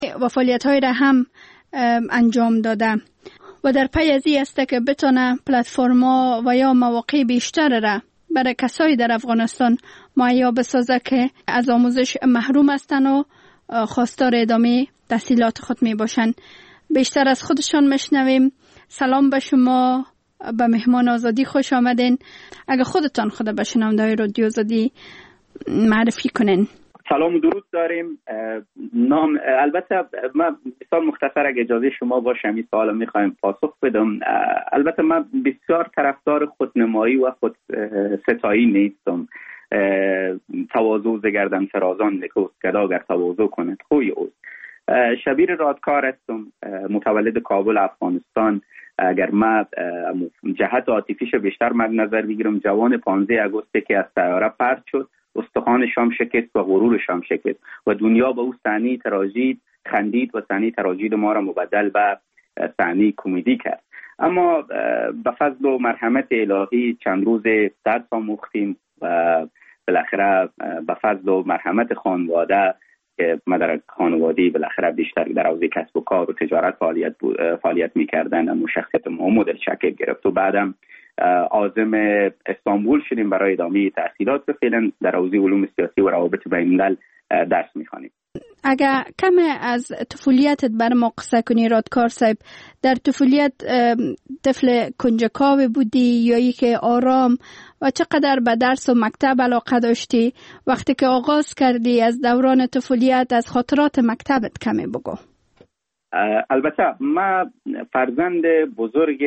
و فعالیت‌های را هم انجام داده و در پی از این است که بتونه پلتفرما و یا مواقع بیشتر را برای کسایی در افغانستان مهیا بسازه که از آموزش محروم هستند و خواستار ادامه تحصیلات خود می باشند. بیشتر از خودشان میشنویم. سلام به شما، به مهمان آزادی خوش آمدین. اگر خودتان خود به شنونده‌های رادیو آزادی معرفی کنین. سلام و درود داریم. نام البته من بسیار مختصر اگه اجازه شما باشه این سوال میخوایم پاسخ بدم. البته من بسیار طرفدار خودنمایی و خود ستایی نیستم. تواضع ز گردن فرازان نکوست گدا اگر تواضع کند خوی اوست. شبیر رادکار هستم، متولد کابل افغانستان. اگر ما جهت عاطفیش بیشتر مد نظر بگیرم، جوان 15 آگوست که از طیاره پرت شد، استخوان شام شکست و غرور شام شکست و دنیا به او صحنه تراژدی خندید و صحنه تراژدی ما را مبدل به صحنه کمدی کرد. اما به فضل و مرحمت الهی چند روز درس آموختیم و بالاخره به فضل و مرحمت خانواده که ما در خانواده‌ای بالاخره بیشتر در حوزه کسب و کار و تجارت فعالیت می‌کردن، اما شخصیت ما مدل شکل گرفت و بعدم عازم استانبول شدیم برای ادامه تحصیلات و فعلا در حوزه علوم سیاسی و روابط بین‌الملل درس می‌خوانیم. اگر کم از طفولیتت بر ما قصه کنی رادکار صاحب، در طفولیت طفل کنجکاو بودی یا ای که آرام و چقدر به درس و مکتب علاقه داشتی؟ وقتی که آغاز کردی از دوران طفولیت از خاطرات مکتبت کمی بگو. البته من فرزند بزرگ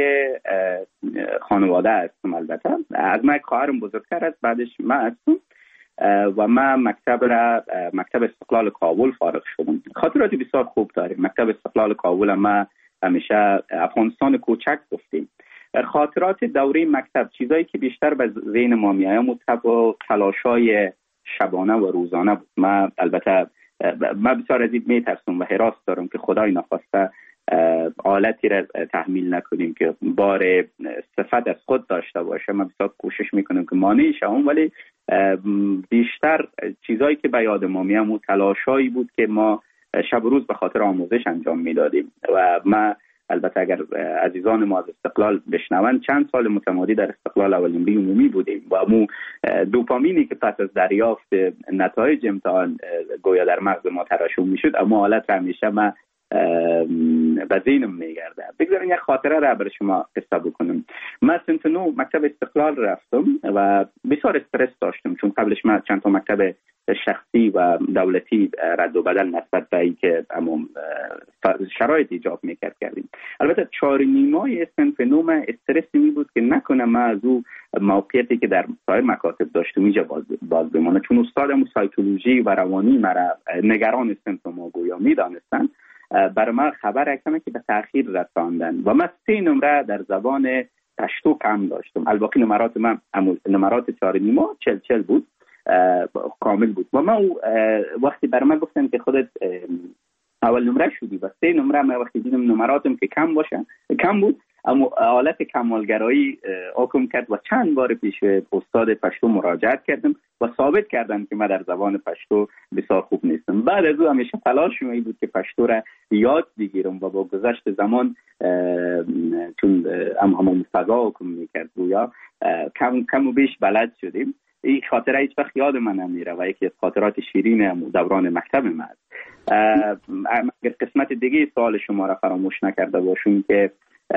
خانواده هستم. البته از من خواهرم بزرگتر است، بعدش من هستم و من مکتب استقلال کابل فارغ شدم. خاطراتی بسیار خوب داریم. مکتب استقلال کابل ما همیشه افغانستان کوچک گفتیم. خاطرات دوره مکتب چیزایی که بیشتر به ذهن ما میاد تلاشای شبانه و روزانه بود. من البته من بسیار از این میترسم و هراس دارم که خدای نخواسته حالتی را تحمیل نکنیم که بار صفت از خود داشته باشه. من بسیار کوشش میکنم که مانع شوم، ولی بیشتر چیزایی که به یاد ما میاد تلاشایی بود که ما شب و روز به خاطر آموزش انجام میدادیم. و ما البته اگر عزیزان ما از استقلال بشنون، چند سال متمادی در استقلال اولمبی عمومی بودیم و مو دوپامینی که پس از دریافت نتایج امتحان گویا در مغز ما ترشح میشد، اما حالت همیشه ما به ذهنم میگرده. بگذارین یک خاطره را برای شما قصه بکنم. من سنت 9 مکتب استقلال رفتم و بسیار استرس داشتم، چون قبلش من چند تا مکتب شخصی و دولتی رد و بدل نسبت به این که شرایط ایجاب میکرد کردیم. البته 4.5 سنت 9 من استرسی می بود که نکنم من از او موقعیتی که در سایر مکاتب داشتم اینجا باز بمانه، چون استادم سایکولوژی و روانی مرا نگران سنت ما گویا میدانستن. برای من خبر اکنه که به تأخیر رساندن و من 3 نمره در زبان پشتو کم داشتم. الباقی نمرات من نمرات 4.5 40 بود، کامل بود. و من وقتی برای من گفتن که خودت اول نمره شدی و 3 نمره، من وقتی دیدم نمراتم که کم بود، اما حالت کمالگرایی حکم کرد و چند بار پیش استاد پشتو مراجعت کردم و ثابت کردم که من در زبان پشتو بسیار خوب نیستم. بعد از او همیشه تلاشم این بود که پشتو را یاد بگیرم و با گذشت زمان چون همون فضا حکم میکرد گویا کم و بیش بلد شدیم. این خاطره هیچ وقت یاد من نمیره و یکی از خاطرات شیرین دوران مکتب من است. اگر قسمت دیگه سوال شما را فراموش نکرده باشم که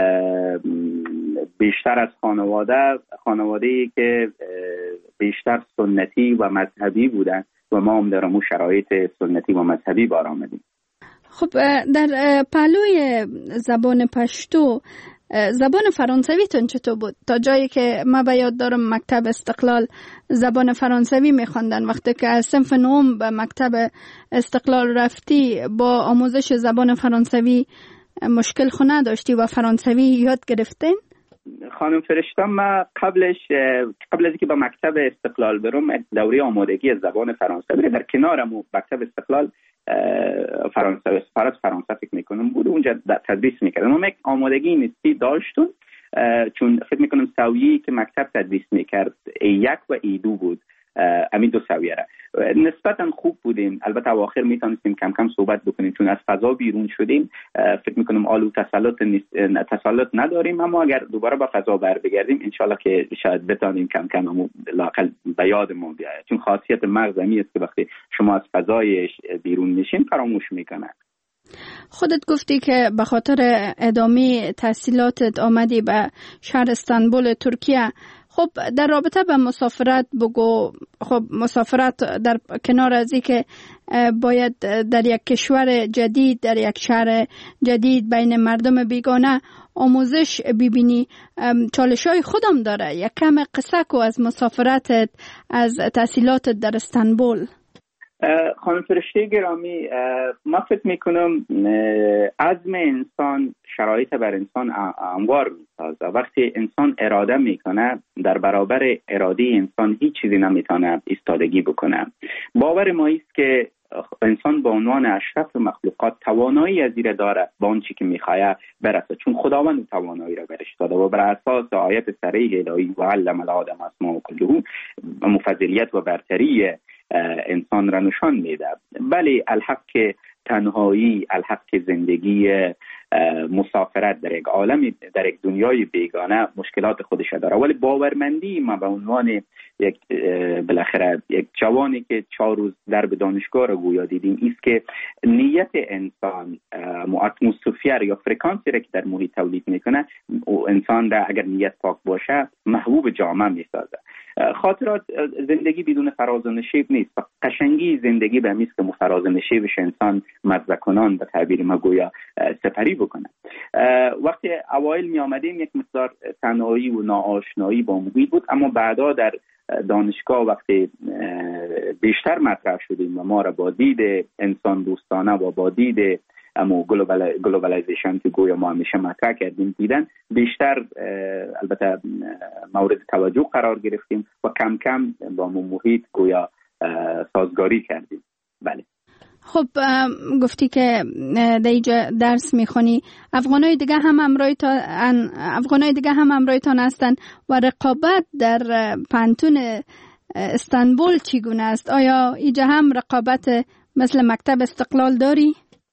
بیشتر از خانواده‌ای که بیشتر سنتی و مذهبی بودن و ما هم در همون شرایط سنتی و مذهبی بار آمدیم. خب در پهلوی زبان پشتو زبان فرانسوی تون چطور بود؟ تا جایی که من به یاد دارم مکتب استقلال زبان فرانسوی میخواندن. وقتی که از صنف 9 به مکتب استقلال رفتی با آموزش زبان فرانسوی مشکل خو نداشتی و فرانسوی یاد گرفتین؟ خانم فرشته، من قبل از اینکه به مکتب استقلال برم دوره آمادگی از زبان فرانسوی در کنارم مکتب استقلال فرانسه فکر میکنم بود، اونجا تدریس میکردم. اما یک آمادگی نسبی داشتم چون فکر میکنم سویی که مکتب تدریس میکرد A1 و A2 بود همین دو سویه را نسبتا خوب بودیم. البته اواخر میتونستیم کم کم صحبت بکنیم چون از فضا بیرون شدیم. فکر میکنم آلو تسلط نداریم، اما اگر دوباره به فضا بر بگردیم انشالله که شاید بتانیم کم کم لااقل به یادمون بیاید، چون خاصیت مغز همی است که وقتی شما از فضای بیرون میشین فراموش میکنه. خودت گفتی که به خاطر ادامه تحصیلاتت آمدی به شهر استانبول ترکیه. خب در رابطه به مسافرت بگو. خب مسافرت در کنار از این که باید در یک کشور جدید، در یک شهر جدید بین مردم بیگانه آموزش ببینی، چالش‌های خودم داره. یک کم قصه کو از مسافرتت، از تحصیلاتت در استانبول. خانم فرشته گرامی، ما فکر میکنم عزم انسان شرایط بر انسان هموار میسازه. وقتی انسان اراده میکنه در برابر اراده انسان هیچ چیزی نمیتونه ایستادگی بکنه. باور ما است که انسان به عنوان اشرف مخلوقات توانایی از این داره با اون چی که میخواد برسه، چون خداوند توانایی را برش داده و بر اساس آیت صریح الهی و علم الآدم اسماء کلها مفضلیت و برتری انسان را نشان میده. بله الحق که تنهایی، الحق که زندگی مسافرت در یک عالم، در یک دنیای بیگانه مشکلات خودش داره، ولی باورمندی ما به عنوان یک بالاخره یک جوانی که 4 روز درب دانشگاه را گویا دیدیم است که نیت انسان اتمسفر یا فرکانسی را که در محیط تولید میکنه انسان را اگر نیت پاک باشه محبوب جامعه میسازه. خاطرات زندگی بدون فراز و نشیب نیست. قشنگی زندگی به میست که فراز و نشیبش انسان مزه کنان به تعبیر ما گویا سپری بکنه. وقتی اوایل می آمدیم یک مقدار تنهایی و ناآشنایی با محیط بود، اما بعدا در دانشگاه وقتی بیشتر مطرح شدیم و ما را با دید انسان دوستانه و با دید اما گلوبالایزیشن که گویا ما همیشه مطرح کردیم دیدن بیشتر البته مورد توجه قرار گرفتیم و کم کم با محیط گویا سازگاری کردیم. بله. خب گفتی که در اینجا درس میخونی، افغانای دیگه هم همراهتان هستن و رقابت در پانتون استانبول چگونه است؟ آیا اینجا هم رقابت مثل مکتب استقلال داری؟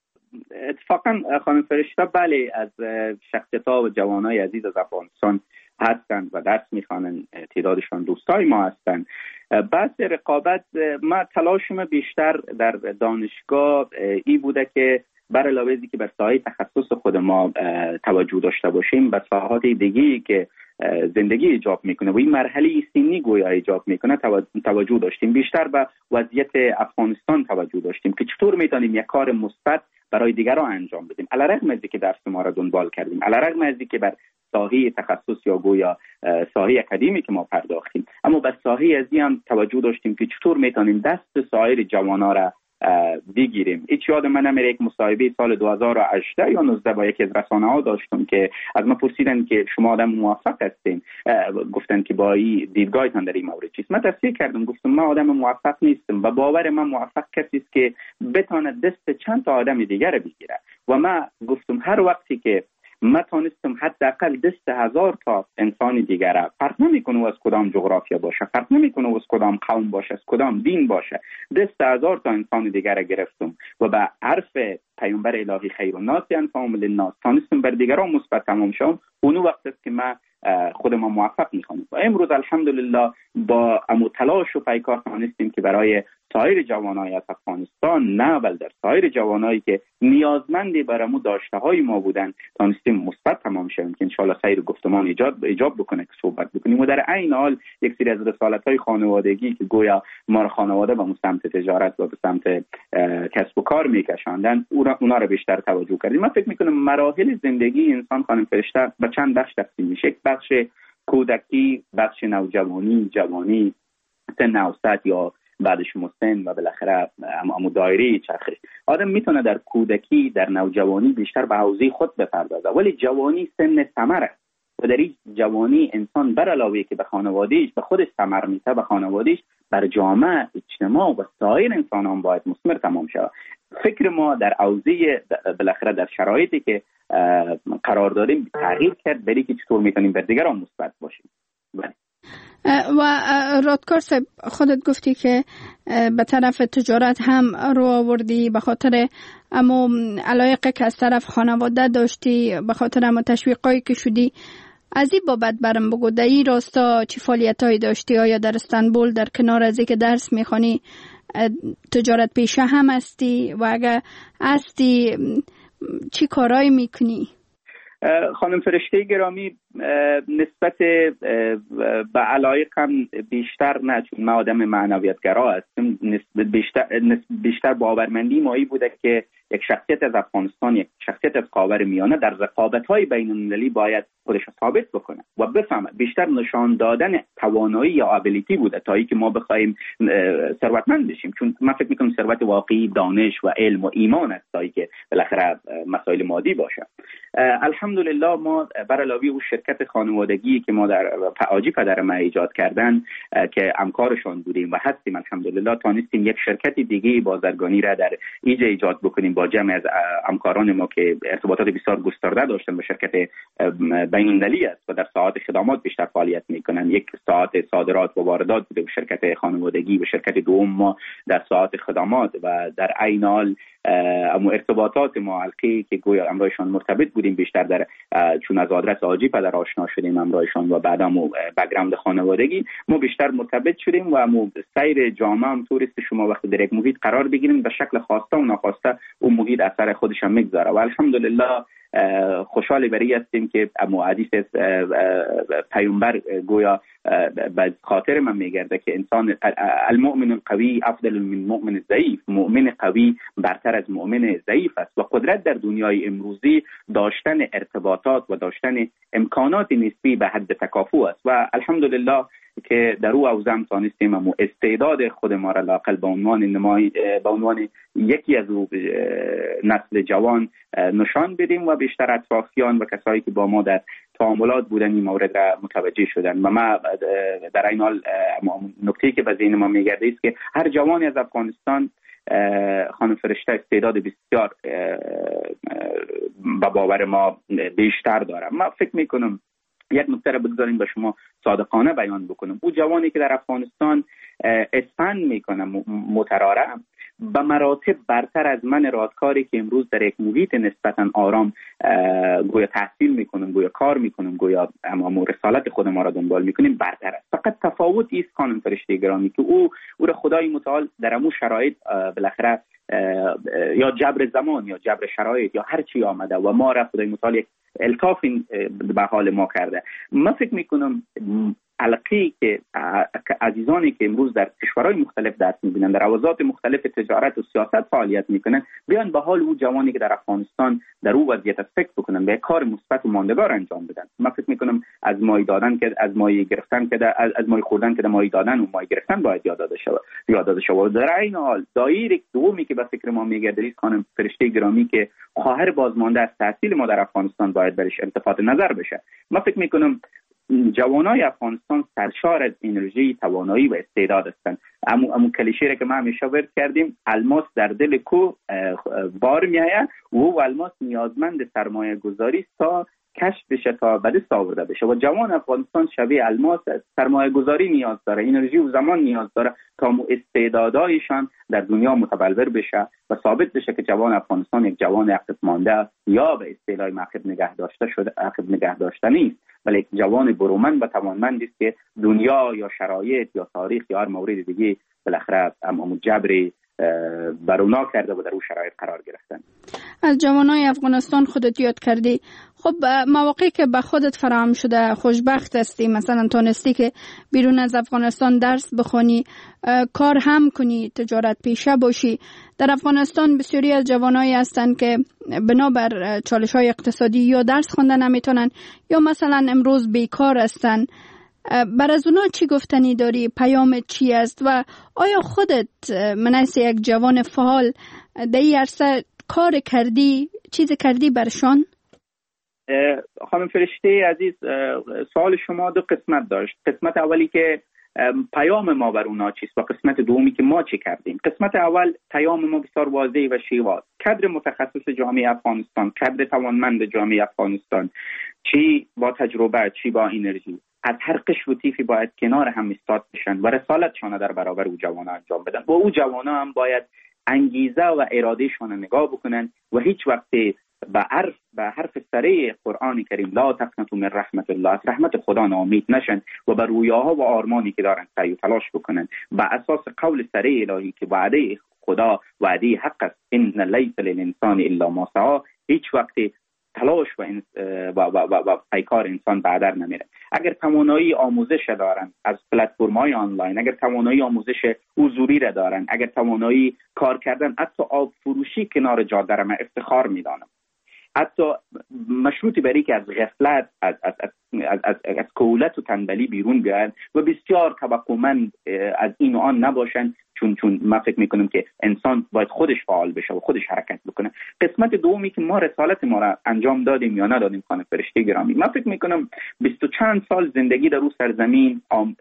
اتفاقا خانم فرشته بله، از شخصیت‌ها و جوانای عزیز از افغانستان هستند و درس میخوانند، تعدادشان دوستای ما هستند. بحث رقابت، ما تلاشم بیشتر در دانشگاه ای بوده که بر علاوه از که بر ساحه تخصص خود ما توجه داشته باشیم، به ساحات دیگه‌ای که زندگی ایجاب میکنه و این مرحله سنی گویا ایجاب میکنه توجه داشتیم. بیشتر به وضعیت افغانستان توجه داشتیم که چطور میتونیم یک کار مثبت برای دیگران انجام بدیم، علیرغم از اینکه درس ما را دنبال کردیم، علیرغم از اینکه بر ساحه تخصص یا گویا ساحه اکادمی که ما پرداختیم، اما به ساحه از این هم توجه داشتیم که چطور میتونیم دست سایر جوانا را بگیریم. هیچ یاد من نمیره یک مصاحبه سال 2018 یا 19 با یکی از رسانه‌ها داشتم که از من پرسیدن که شما آدم موفق هستین، گفتن که با این دیدگاهتان در این مورد چیست؟ من تصدیق کردم، گفتم من آدم موفق نیستم و باور من موفق کسی است که بتونه دست چند تا آدم دیگر بگیره و من گفتم هر وقتی که من تانستم حداقل دست 1000 تا انسان دیگره، فرق نمیکنه از کدام جغرافیا باشه، فرق نمیکنه از کدام قوم باشه، از کدام دین باشه، دست 1000 تا انسان دیگره گرفتم و به عرف پیامبر الهی خیر الناس انفعهم للناس تانستم بر دیگران مثبت تمام شم. اون وقت است که من خود ما موفق میخوانیم و امروز الحمدلله با تلاش و پیکار تانستیم که برای سایر جوانای از افغانستان نه بل در سایر جوانایی که نیازمندی برامو داشته های ما بودن تانستیم مثبت تمام شویم که انشالله سیر گفتمان ایجاب بکنه که صحبت بکنیم و در عین حال یک سری از رسالت های خانوادگی که گویا ما را خانواده به سمت تجارت و به سمت کسب و کار میکشاندن اونا را بیشتر توجه کردیم. من فکر میکنم مراحل زندگی انسان خانم فرشته به چند بخش تقسیم میشه. یک بخش کودکی، بخش نوجوانی، جوانی، سن اوسط یا بعدش مسن و بالاخره امو دایره چرخش. آدم میتونه در کودکی، در نوجوانی بیشتر به حوزه خود بپردازه، ولی جوانی سن ثمره و در این جوانی انسان بر علاوه که به خانوادهش به خودش ثمر میده، به خانوادهش، بر جامعه، اجتماع و سایر انسانان باید مثمر تمام شود. فکر ما در حوزه بالاخره در شرایطی که قرار داریم تغییر کرد برای که چطور میتونیم بر دیگران مثبت باشیم. و رادکار صاحب خودت گفتی که به طرف تجارت هم رو آوردی به خاطر اما علایقه که از طرف خانواده داشتی، به خاطر اما تشویقایی که شدی. از این بابت برم بگو در این راستا چی فعالیتایی داشتی؟ آیا در استانبول در کنار از که درس میخوانی تجارت پیشه هم هستی و اگر هستی چی کارایی میکنی؟ خانم فرشته گرامی، نسبت به علایقم بیشتر نه، چون ما آدم معنویتگرا هستم، بیشتر باورمندی مایی بوده که یک شخصیت از افغانستان، یک شخصیت از خاورمیانه در رقابت‌های بین‌المللی باید خودش ثابت بکنه و بفهمه. بیشتر نشان دادن توانایی یا ابیلیتی بوده تا اینکه ما بخوایم ثروتمند بشیم، چون من فکر می‌کنم ثروت واقعی دانش و علم و ایمان است تا اینکه بالاخره مسائل مادی باشه. الحمدلله ما بر علاوه اون شرکت خانوادگی که ما در حاجی پدر ما ایجاد کردن که همکارشون بودیم و هستیم، الحمدلله تونستیم یک شرکت دیگه بازرگانی را در ایجا ایجاد بکنیم با جمع از همکاران ما که ارتباطات بسیار گسترده داشتن با شرکت بین‌المللی است و در ساعات خدمات بیشتر فعالیت میکنن. یک ساعت صادرات و واردات بوده و شرکت خانوادگی و شرکت دوم ما در ساعات خدمات و در عین حال ارتباطات معلقی که گویا امرایشان مرتبط بودیم بیشتر در چون از آدرس حاجی پدر آشنا شدیم امرایشان و بعدا مو بک‌گراند خانوادگی ما بیشتر مرتبط شدیم و مو سیر جامعه هم توریست شما وقتی در یک محیط قرار بگیریم به شکل خواسته و ناخواسته اون محیط اثر خودش هم میگذاره و الحمدلله خوشحال بری هستیم که حدیث پیامبر گویا به خاطر من میگرده که انسان المؤمن القوی افضل من المؤمن الضعیف، مؤمن قوی برتر از مؤمن ضعیف است و قدرت در دنیای امروزی داشتن ارتباطات و داشتن امکانات نسبی به حد تکافؤ است و الحمدلله که در او اوزم تانستیم و استعداد خود ما را لاقل به عنوان یکی از نسل جوان نشان بدیم و بیشتر اطرافیان و کسایی که با ما در تعاملات بودن این مورد را متوجه شدن و ما در این حال نکته‌ای که به ذهن ما میگرده است که هر جوانی از افغانستان خانم فرشته استعداد بسیار به باور ما بیشتر داره. ما فکر میکنم یک نکته را بگذاریم به شما صادقانه بیان بکنم. او جوانی که در افغانستان اسفند میکنه متراره به مراتب برتر از من رادکاری که امروز در یک محیط نسبتا آرام گویا تحصیل میکنم، گویا کار میکنم، گویا اما رسالت خود ما را دنبال میکنیم برتر است. فقط تفاوتی است خانم فرشته گرامی که او را خدای متعال در امو شرایط بالاخره یا جبر زمان یا جبر شرایط یا هر چی آمده و ما را خدای متعال یک الطاف به حال ما کرده. من فکر میکنم علاقه‌ای که عزیزانی که امروز در کشورهای مختلف درس می‌بینن، در حوزات مختلف تجارت و سیاست فعالیت میکنن، بیان به حال او جوانی که در افغانستان در او وضعیت فکر بکنن، به کار مثبت و ماندگار انجام بدن. من فکر میکنم از مایه دادن که از مایه گرفتن که از مایه خوردن که در مایه دادن و مایه گرفتن باید یاد داده شود. در این حال دایره دومی که به فکر ما میگرده است خانم فرشته گرامی که خواهر بازمانده از تحصیل ما در افغانستان باید برش التفات نظر بشه. من فکر میکنم جوانای افغانستان سرشار از انرژی، توانایی و استعداد هستند. اما کلیشه را که ما همیشه ورد کردیم، الماس در دل کوه بار میآید و الماس نیازمند سرمایه گذاری است تا کشف بشه، تا به دست آورده بشه و جوان افغانستان شبیه الماس سرمایه گذاری نیاز داره، انرژی و زمان نیاز داره تا استعدادایشان در دنیا متبلور بشه و ثابت بشه که جوان افغانستان یک جوان عقب مانده یا به اصطلاح عقب نگه داشته نیست، ولی یک جوان برومند و توانمند است که دنیا یا شرایط یا تاریخ یا هر مورد دیگه بالاخره امام جبری برونا کرده و در اون شرایط قرار گرفتن. از جوانای افغانستان خودت یاد کردی. خب مواقعی که به خودت فراهم شده خوشبخت هستی، مثلا تونستی که بیرون از افغانستان درس بخونی، کار هم کنی، تجارت پیشه باشی. در افغانستان بسیاری از جوانایی هستند که بنابر چالش‌های اقتصادی یا درس خوندن نمیتونن یا مثلا امروز بیکار هستند. بر از اونا چی گفتنی داری؟ پیامت چی است؟ و آیا خودت منیس یک جوان فعال در این عرصه کار کردی؟ چیزی کردی برشان؟ خانم فرشته عزیز، سوال شما دو قسمت داشت. قسمت اولی که پیام ما بر اونا چیست و قسمت دومی که ما چی کردیم. قسمت اول پیام ما بسیار واضح و شیواز. کادر متخصص جامعه افغانستان، کادر توانمند جامعه افغانستان، چی با تجربه چی با انرژی، از هر قشر و طیفی باید کنار هم ایستاد بشن و رسالتشان در برابر او جوانا انجام بدن و او جوانا هم باید انگیزه و ارادهشان نگاه بکنن و هیچ وقت به حرف سره قرآن کریم لا تقنطوا من رحمت الله، از رحمت خدا ناامید نشن و بر رویاها و آرمانی که دارن سعی و تلاش بکنن بر اساس قول سره الهی که وعده خدا وعده حق است، ان لیس للانسان الا ما سعی. هیچ وقت تلاش و پیکار انسان بعدر نمیره. اگر توانایی آموزش دارن از پلتفرم‌های آنلاین، اگر توانایی آموزش حضوری را دارن، اگر توانایی کار کردن حتی آب فروشی کنار جاده را من افتخار میدانم. حتی مشروطی برای که از غفلت از کولت و تنبلی بیرون بیاین و بسیار توقعمند از این و آن نباشن، چون من فکر میکنم که انسان باید خودش فعال بشه و خودش حرکت بکنه. قسمت دومی که ما رسالت ما را انجام دادیم یا ندادیم خانم فرشته گرامی، من فکر میکنم 20 چند سال زندگی در رو سرزمین،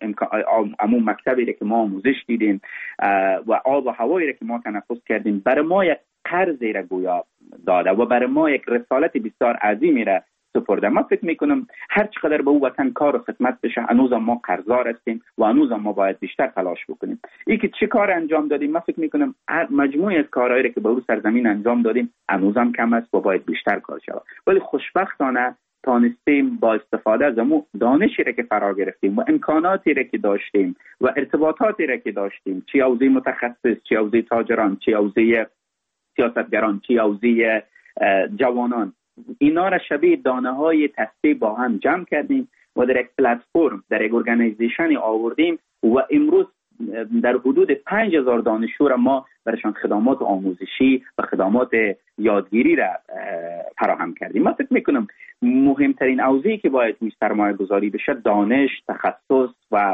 عموم مکتبی را که ما آموزش دیدیم و آب و هوایی را که ما تنفس کردیم برای ما یک قرضی را گویا داده و برای ما یک رسالت بسیار عظیمی را سپرده. من فکر میکنم هر چقدر به او وطن کار و خدمت بشه هنوز ما قرضدار هستیم و هنوز ما باید بیشتر تلاش بکنیم. این که چه کار انجام دادیم، من فکر میکنم مجموعه از کارهایی که به او سرزمین انجام دادیم هنوز هم کم است و باید بیشتر کار شود. ولی خوشبختانه تانستیم با استفاده از امو دانشی را که فرا گرفتیم و امکاناتی را که داشتیم و ارتباطاتی را که داشتیم، چه حوزه متخصص، چه حوزه تاجران، چه حوزه سیاستگران، چه حوزه جوانان، اینا را شبیه دانه‌های تسبیح با هم جمع کردیم و در یک پلتفرم، در یک ارگانیزیشن آوردیم و امروز در حدود 5000 دانشجو را ما برایشان خدمات آموزشی و خدمات یادگیری را فراهم کردیم. من فکر میکنم مهمترین حوزه‌ای که باید روی سرمایه گذاری بشه دانش، تخصص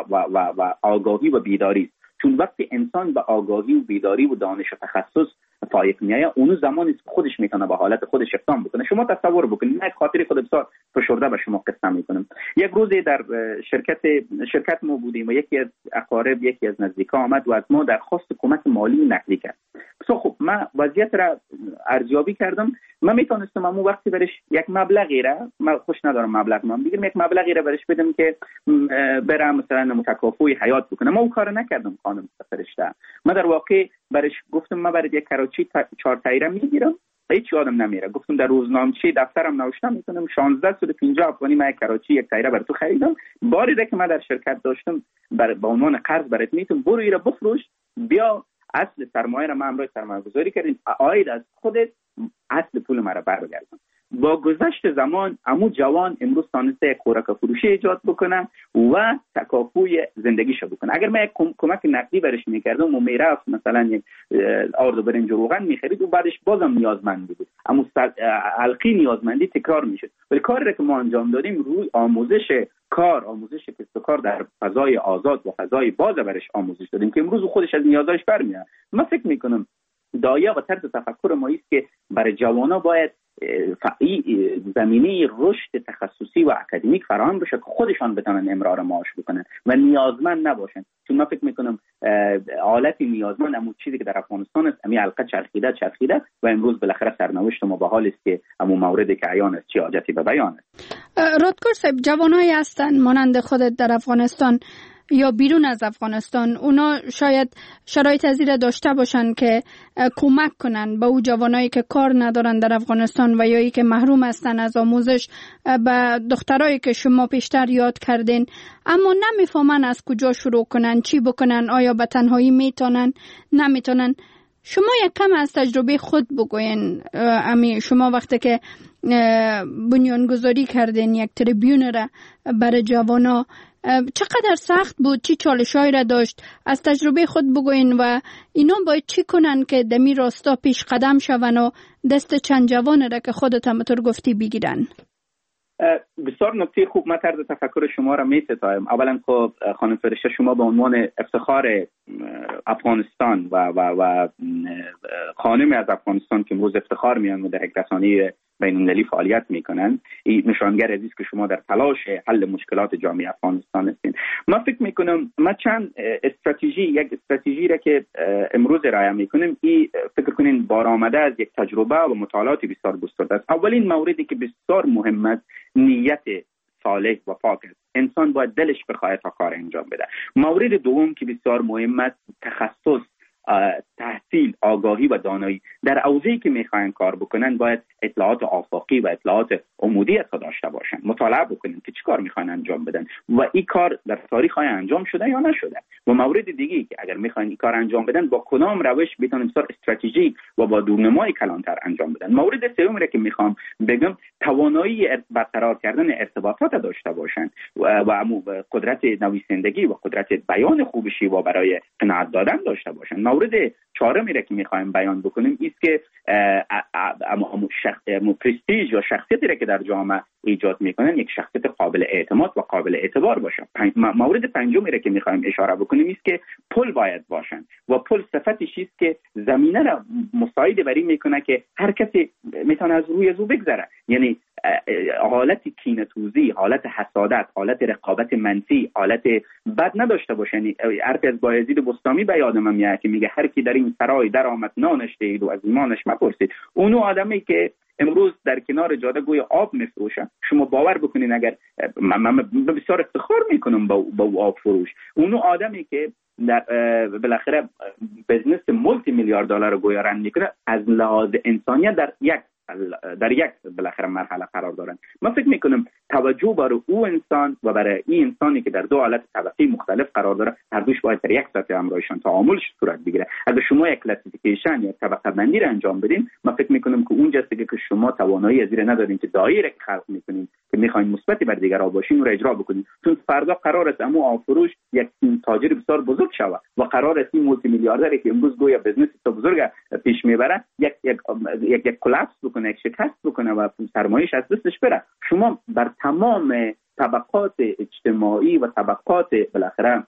و آگاهی و بیداری است. چون وقتی انسان به آگاهی و بیداری و دانش و تخصص فایق میایه، اون زمانی است که خودش میتونه به حالت خودش اقدام بکنه. شما تصور بکنید، من خاطری خود بسیار فشرده به شما قصه میکنم. یک روزی در شرکت ما بودیم و یکی از اقارب، یکی از نزدیکا آمد و از ما درخواست کمک مالی نقدی کرد. خب من وضعیت را ارزیابی کردم. من میتونستم اون وقتی برش یک مبلغی را، من خوش ندارم مبلغ من بگیرم، یک مبلغی را برش بدم که برام مثلا متکافئ حیات بکنه. ما اون کارو نکردم خانم فرشته. من در واقع برش گفتم من برای یک کراچی 4 تایره میگیرم، هیچ یادم نمیره. گفتم در روزنامه‌چی دفترم نوشتم میتونم 1650 افغانی من کراچی یک تایره برای تو خریدم. باری را که من در شرکت داشتم به عنوان قرض برات میتونم، برو ایرا بفروش، بیا اصل سرمایه را من امروز سرمایه گذاری کردیم، آید از خودت اصل پول مرا برگردون. با گذشت زمان عمو جوان امروز تانسته یک خوراک فروشی ایجاد بکنه و تکافوی زندگیشو بکنه. اگر من یک کمک نقدی برش میکردم و میرفت مثلا یک آرد و برنج و روغن میخرید و بعدش بازم نیازمند بود، اما حلقی نیازمندی تکرار میشد. ولی کاری را که ما انجام دادیم روی آموزش کسب و کار در فضای آزاد و فضای باز برش آموزش دادیم که امروز خودش از نیازش برمیاد. من فکر میکنم دایه و طرز تفکر ما است که برای جوانا باید زمینه رشد تخصصی و اکادمیک فراهم بشه که خودشان بتونن امرار معاش بکنن و نیازمند نباشن. چون من فکر میکنم حالت نیازمند همون چیزی که در افغانستان است، همین حلقه چرخیده و امروز بالاخره سرنوشت ما به حال است که همون موردی که عیان است چه حاجتی به بیان است. رادکور صاحب، جوانایی هستن مانند خودت در افغانستان یا بیرون از افغانستان، اونا شاید شرایط زیر داشته باشن که کمک کنن به او جوانایی که کار ندارن در افغانستان و یا که محروم هستن از آموزش، به دخترایی که شما پیشتر یاد کردین اما نمیفهمن از کجا شروع کنن، چی بکنن، آیا به تنهایی میتونن نمیتونن. شما یک کم از تجربه خود بگوین. شما وقتی که بنیانگذاری کردین یک تریبیون را برای جوانا، چقدر سخت بود، چی چالش‌هایی را داشت؟ از تجربه خود بگوین و اینا باید چی کنن که دمی راستا پیش قدم شون و دست چند جوان را که خودت هم طور گفتی بگیرن؟ بسیار نکته خوب. من طرز تفکر شما را می‌ستایم. اولا خب خانم فرشته، شما به عنوان افتخار افغانستان و خانم از افغانستان که امروز افتخار میان و در یک رسانه بین‌المللی فعالیت میکنن، این نشانگر است که شما در تلاش حل مشکلات جامعه افغانستان هستین. من فکر میکنم ما چند استراتژی را که امروز رعایت میکنیم، این فکر کنین بارآمده از یک تجربه و مطالعات بسیار گسترده است. اولین موردی که بسیار مهم است نیت صالح و پاک است. انسان باید دلش بخواهد تا کار انجام بده. مورد دوم که بسیار مهم است، تخصص، تحصیل، آگاهی و دانایی. در حوزه‌ای که میخواین کار بکنن باید اطلاعات آفاقی و اطلاعات عمودی داشته باشن، مطالعه بکنن که چی کار میخواین انجام بدن و این کار در تاریخ های انجام شده یا نشده. و مورد دیگه که اگر میخواین این کار انجام بدن با کدام روش بتونن بسیار استراتژیک و با دورنمای کلانتر انجام بدن. مورد سوم را که میخوام بگم، توانایی برقرار کردن ارتباطات داشته باشن و قدرت نویسندگی و قدرت بیان خوب شیوا برای قناعت دادن داشته باشن. مورد چهارمی را که میخوایم بیان بکنیم است که پرستیژ و شخصیتی را که در جامعه ایجاد میکنن یک شخصیت قابل اعتماد و قابل اعتبار باشن. مورد پنجمی را که میخوایم اشاره بکنیم است که پل باید باشن و پل صفتش است که زمینه را مساعد بری میکنه که هر کسی میتونه از روی او بگذره. یعنی حالت کینه‌توزی، حالت حسادت، حالت رقابت منفی، حالت بد نداشته باشه. یعنی حرف از بایزید بستامی به یادم میاد که میگه هر کی در این سرای در آمد نانش دید و از ایمانش مپرسید. اونو آدمی که امروز در کنار جاده گوی آب میفروشه، شما باور بکنین اگر من بسیار افتخار میکنم با آب فروش، اونو آدمی که در بالاخره بزنس مولتی میلیارد دلار گوی رن میکنه، از لحاظ انسانیت در یک بالاخره مرحله قرار دارن. من فکر میکنم توجه برای او انسان و برای این انسانی که در دو حالت طبقی مختلف قرار داره، هر دوش باید در یک سطح همراهشان تعاملش صورت بگیره. اگر شما یک کلاسیفیکیشن یا طبقه بندی را انجام بدین، من فکر میکنم که اونجاست که شما توانایی از این ندارین که دایره که خلق میکنین که میخواین مثبت بر دیگران باشین رو اجرا بکنین. چون فردا قرار است امو آفروش یک تاجر بسیار بزرگ شود و قرار است این مولتی میلیاردری که امروز گویا بزنس تو بزرگ پیش میبره یک کلاپس بکنه، یک شکست بکنه و سرمایه‌اش از دستش بره. شما بر تمام طبقات اجتماعی و طبقات بالاخره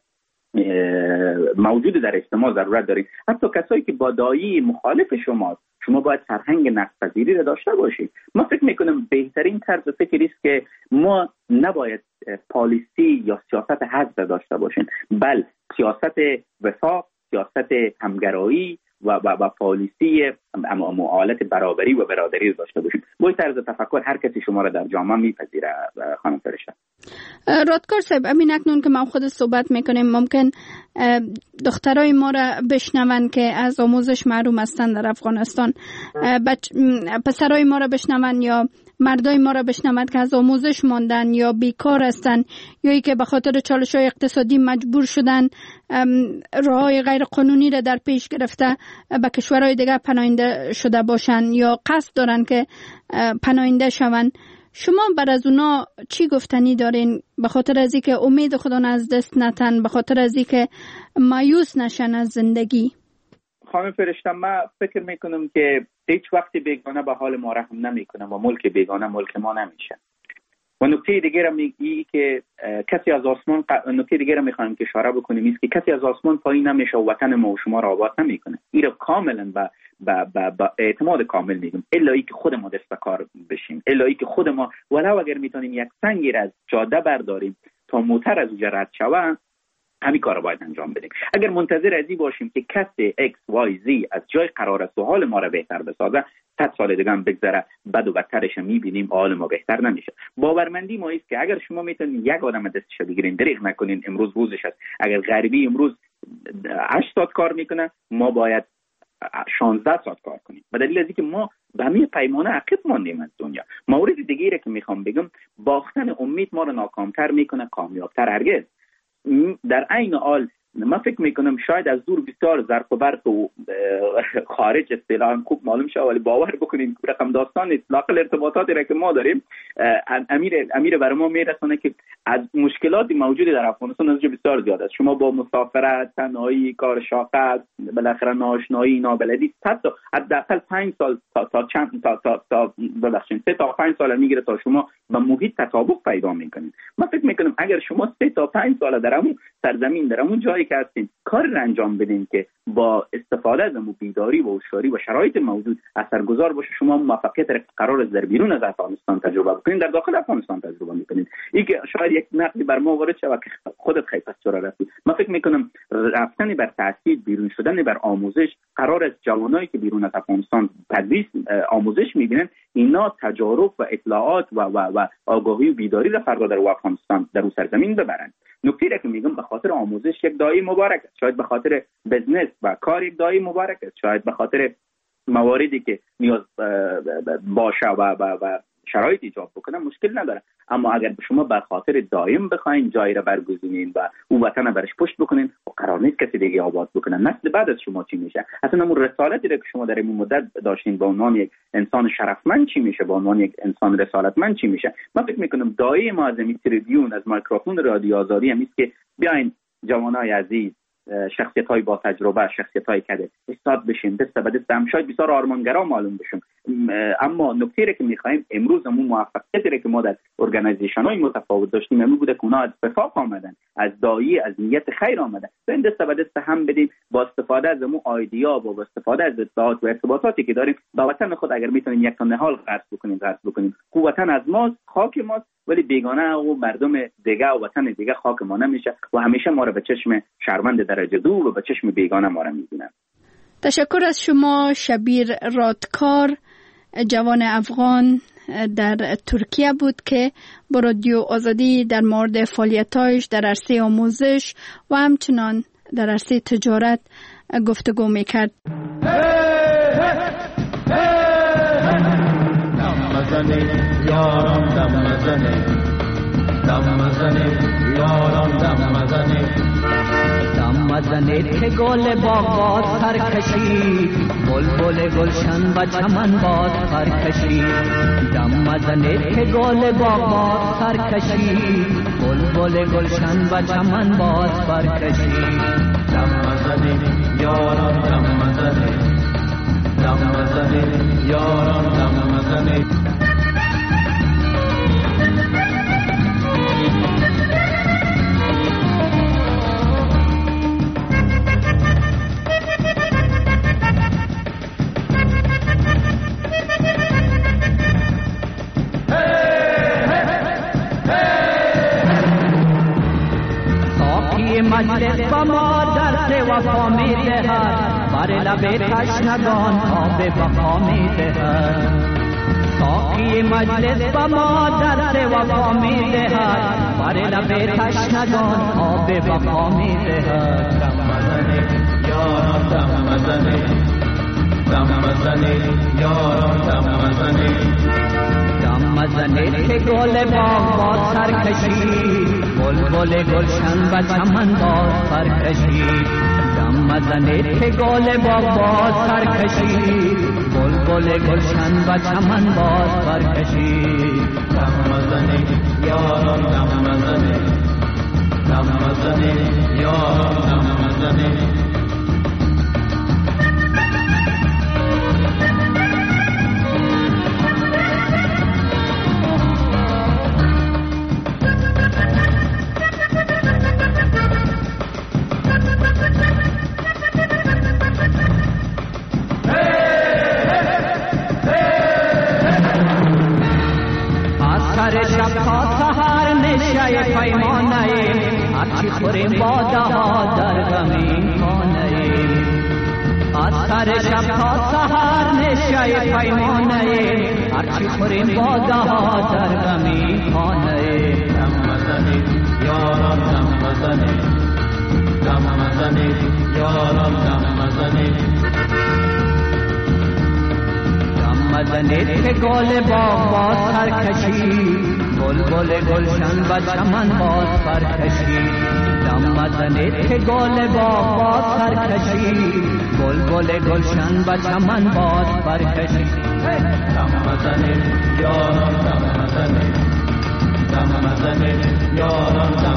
موجود در اجتماع ضرورت دارید. حتی کسایی که با دایی مخالف شماست، شما باید فرهنگ نقدپذیری را داشته باشید. من فکر میکنم بهترین طرز فکری است که ما نباید پالیسی یا سیاست حزب داشته باشیم، بل سیاست وفاق، سیاست همگرایی و پالیسی حالت برابری و برادری داشته باشیم. با این طرز تفکر هر کسی شما را در جامعه میپذیره. خانم فرشته رادکار صاحب، امین اکنون که ما خود صحبت میکنیم، ممکن دخترای ما را بشنون که از آموزش محروم هستند در افغانستان، پسرای ما را بشنون یا مردای ما را بشنوند که از آموزش ماندن یا بیکار هستند یا ای که به خاطر چالش‌های اقتصادی مجبور شدن راه‌های غیر قانونی را در پیش گرفته به کشورهای دیگر پناهنده شده باشند یا قصد دارن که پناهنده شوند. شما بر از اونا چی گفتنی دارین؟ به خاطر از اینکه امید خدا از دست نتن، به خاطر از اینکه مایوس نشن از زندگی. خانم فرشته، من فکر میکنم که هیچ وقتی بیگانه به حال ما رحم نمیکنه و ملک بیگانه ملک ما نمیشه. و نکته دیگه را میگی که کسی از آسمان، نکته دیگه را میخوایم که اشاره بکنیم است که کسی از آسمان پایین نمیشه و وطن ما و شما را آباد نمیکنه. این را کاملا با اعتماد کامل میگم، الا ای که خود ما دست به کار بشیم، الا ای که خود ما ولو اگر میتونیم یک سنگی را از جاده برداریم تا موتر از اونجا رد شود، همین کار رو باید انجام بدیم. اگر منتظر از این باشیم که کسی X Y Z از جای قرار است و حال ما را بهتر بسازه، 100 سال دیگه هم بگذره بد و بدترش میبینیم، حال ما بهتر نمیشه. باورمندی ما است که اگر شما میتونید یک آدم دستش بگیرین، دریغ نکنین، امروز روزش است. اگر غریبی امروز 8 ساعت کار میکنه، ما باید 16 ساعت کار کنیم. به دلیل از اینکه ما به همین پیمانه عقب ماندیم از دنیا. مورد دیگه که میخوام بگم، باختن امید ما رو ناکامتر میکنه، کامیابتر هرگز. در عین حال من فکر میکنم شاید از دور بسیار ظرف و برق و خارج اصطلاحاً خوب معلوم شه، ولی باور بکنید رقم داستان اطلاق ارتباطاتی را که ما داریم امیر برای ما میرسونه که از مشکلاتی موجود در افغانستان از بسیار زیاد است. شما با مسافرت، تنهایی، کار شاقه، بالاخره ناآشنایی، نابلدی، حداقل 5 سال تا ببخشید 3 تا 5 سال میگیره تا شما با محیط تطابق پیدا میکنید. من فکر میکنم اگر شما 3 تا 5 سال در همون سرزمین، در همون جای شمایی که هستین کار را انجام بدین که با استفاده از بیداری و هوشیاری و شرایط موجود اثرگذار باشه. شما موفقیت را قرار است در بیرون از افغانستان تجربه بکنین، در داخل افغانستان تجربه میکنین. این که شاید یک نقدی بر ما وارد شود که خودت خیلی پس چرا رفتی. من فکر میکنم رفتن بر تحصیل، بیرون شدن بر آموزش، قرار است جوانایی که بیرون از افغانستان تدریس آموزش میبینن اینا تجارب و اطلاعات و آگاهی و بیداری را فردا در افغانستان در اون سرزمین ببرن. نکته را که میگم به خاطر آموزش یک دایی مبارک است، شاید به خاطر بزنس و کار یک دایی مبارک است، شاید به خاطر مواردی که نیاز باشه و شرایط ایجاب بکنه مشکل نداره. اما اگر شما به خاطر دایم بخواین جایی را برگزینین و اون وطن را برش پشت بکنین و قرار نیست کسی دیگه آباد بکنه، نسل بعد از شما چی میشه؟ اصلا اون رسالتی را که شما در این مدت داشتین به عنوان یک انسان شرفمند چی میشه؟ به عنوان یک انسان رسالتمند چی میشه؟ من فکر میکنم دایی ما از این تریبیون، از میکروفون رادیو آزادی هم است که بیاین جوانای عزیز، شخصیت‌های با تجربه، شخصیت‌های که استاد بشین، دست به دست هم شاید بسیار آرمانگرا معلوم بشیم. اما نکته را که می‌خوایم امروز همون موفقیتی را که ما در ارگانایزیشن‌های متفاوت داشتیم همون بوده که اونا از وفاق آمدن، از دایی، از نیت خیر آمدن. این دست به دست هم بدیم با استفاده از همون ایدیا و با استفاده از اطلاعات و ارتباطاتی که داریم با وطن خود اگر میتونیم یک تا نهال غرس بکنیم. وطن از ماست، خاک ماست، ولی بیگانه و مردم دیگه و وطن دیگه خاک ما نمیشه و همیشه ما رو به چشم شرمند درجه 2 و به چشم بیگانه ما رو میبینن. تشکر از شما شبیر رادکار، جوان افغان در ترکیه بود که با رادیو آزادی در مورد فعالیت‌هایش در عرصه آموزش و همچنان در عرصه تجارت گفتگو میکرد. یاران دم مزنه که گل باغات سر کشید، بلبل گلشن و چمن باد سر کشید. دم مزنه که گل باغات سر کشید، بلبل گلشن و چمن باد سر کشید. دم مزنه یاران دم مزنه، دم مزنه یاران دم مزنه. مجلس با ما درس وفا می دهد، بر لب تشنگان آب وفا می دهد. ساقی مجلس با ما درس وفا می دهد، بر لب تشنگان آب وفا می دهد. دم مزنه یاران دم مزنه، دم مزنه یاران دم مزنه. دم مزنه که گل باغ با سر کشید، بلبل گلشن و چمن باز سر کشید. دم مزنه که گل باغ باز سر کشید، بلبل گلشن و چمن باز سر کشید. دم مزنه یاران دم مزنه، دم مزنه یاران دم مزنه. هرچی خوریم باده ها در غمین خانه‌ایم، از سر شب تا سحر نشه پیمانه‌ایم. هرچی خوریم باده ها در غمین خانه‌ایم. دم مزنه یاران دم مزنه، دم مزنه یاران دم مزنه. دم مزنه که گل باغ با سر کشید، بلبل گلشن و چمن باز سر کشید. دم مزنه که گل باغ باز سر کشید، بلبل گلشن و چمن باز سر کشید. دم مزنه یاران دم مزنه، دم مزنه یاران